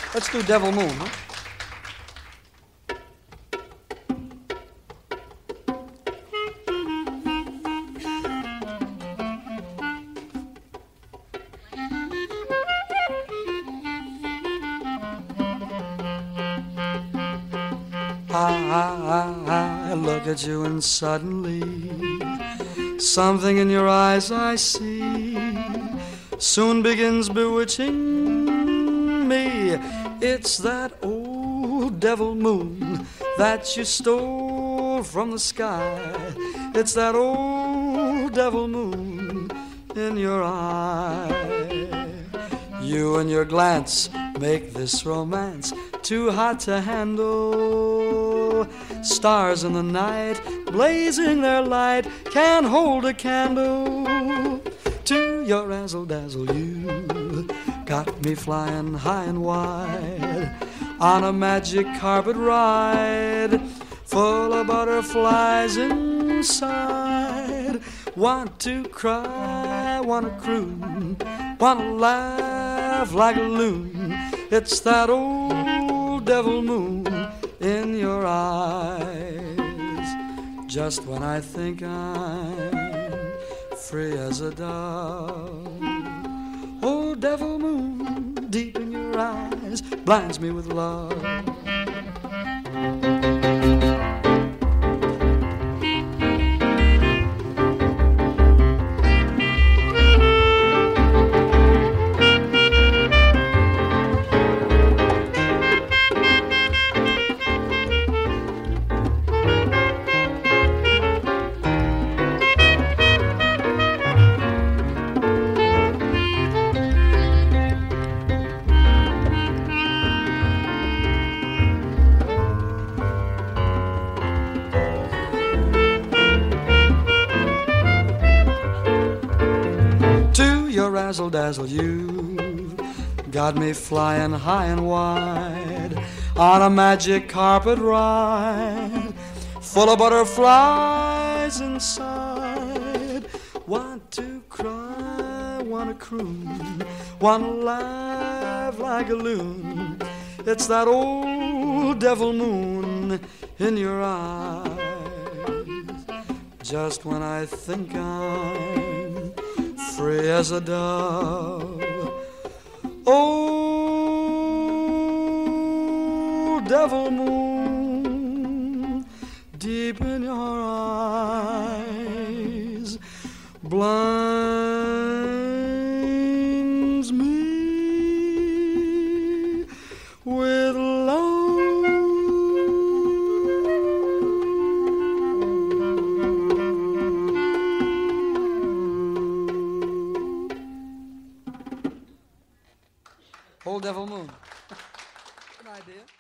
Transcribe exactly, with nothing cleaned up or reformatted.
Let's do Devil Moon, huh? I, I look at you and suddenly something in your eyes I see soon begins bewitching me. It's that old devil moon that you stole from the sky. It's that old devil moon in your eye. You and your glance make this romance too hot to handle. Stars in the night, blazing their light, can't hold a candle to your razzle-dazzle. You got me flying high and wide on a magic carpet ride, full of butterflies inside. Want to cry, want to croon, want to laugh like a loon. It's that old devil moon in your eyes. Just when I think I'm free as a dove, old devil moon deep in your eyes blinds me with love. Razzle-dazzle, you got me flying high and wide on a magic carpet ride, full of butterflies inside. Want to cry, want to croon, want to laugh like a loon. It's that old devil moon in your eyes. Just when I think I'm free as a dove, oh, devil moon, deep in your eyes, blinds me with love. Old Devil Moon. Good idea.